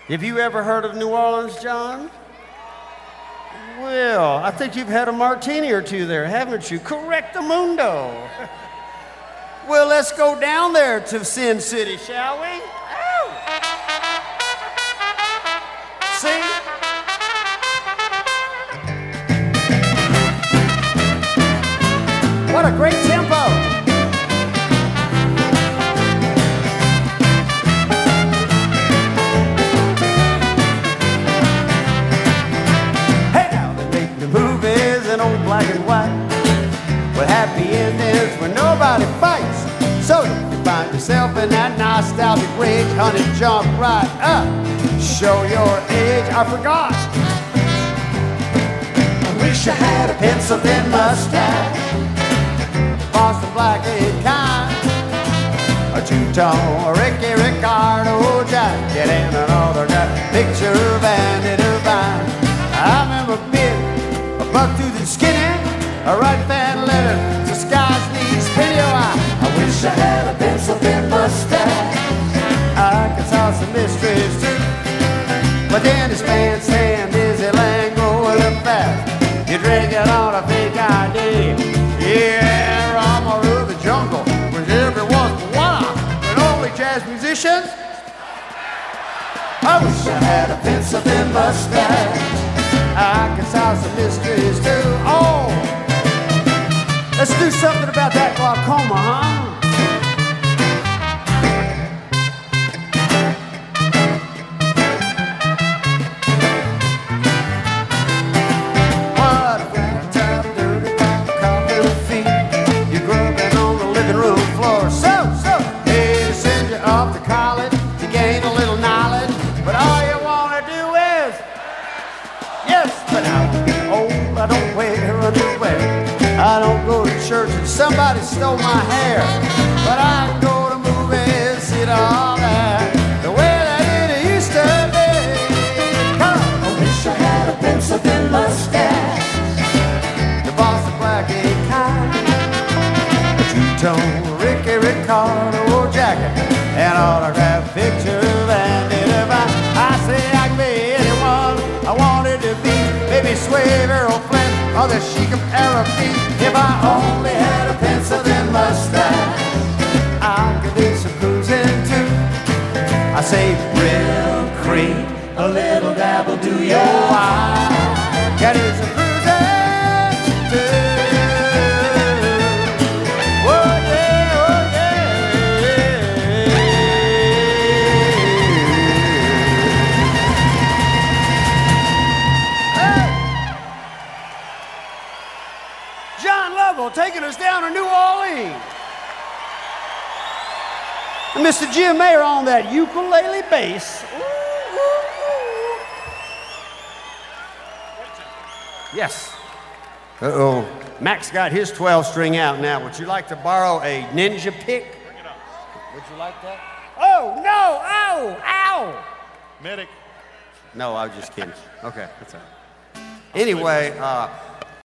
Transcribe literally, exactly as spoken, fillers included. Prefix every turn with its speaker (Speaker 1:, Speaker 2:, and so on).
Speaker 1: Have you ever heard of New Orleans, John? Well, I think you've had a martini or two there, haven't you? Correctamundo. Well, let's go down there to Sin City, shall we? Ow. See? What a great tempo. Hey, now they make the movies in old black and white with happy endings where nobody fights. So if you find yourself in that nostalgic rage, honey, jump right up. Show your age. I forgot. I wish I had a pencil thin mustache, Boston black-eyed kind, a two-tone Ricky Ricardo jacket, and an autograph picture of Andy Devine. I remember being a buck through the skinny, a right fan letter to skies knees, penny eye. I wish I had a pencil thin mustache. I could solve some mysteries too, but then his pants stand Dizzy Lango with a fast. You drink it on a fake I D. Yeah, Rama of the jungle was everyone's one, but only jazz musicians. I wish I had a pencil thin mustache. I could solve some mysteries too. Oh, let's do something about that glaucoma, huh? What a flat top, dirty top, coffin feet. You're grubbing on the living room floor. So, so, hey, to send you off to college to gain a little knowledge, but all you want to do is, yes, but I'm old, I don't wear underwear. I don't go to church and somebody stole my hair, but I can go to movies, see all that, the way that it used to be. Come on. I wish I had a pencil thin mustache, the Boston black-eyed kind, a two-tone Ricky Ricardo jacket, an autographed picture of Andy Devine. I say I could be anyone I wanted to be, maybe Swave, Errol Flynn, or the Sheik of Arab Beat. If I only had a pencil thin mustache, I could do some cruising too. I say real cream, a little dab will do your wine. Can do some cruising too. Oh yeah, oh yeah. Hey. John Lovell taking us down to New Orleans. And Mister Jim Mayer on that ukulele bass. Ooh, ooh, ooh. Yes. Uh-oh. Max got his twelve string out now. Would you like to borrow a ninja pick?
Speaker 2: Bring it up.
Speaker 1: Would you like that? Oh, no! Ow! Ow!
Speaker 2: Medic.
Speaker 1: No, I was just kidding. Okay, that's all right. Anyway, uh...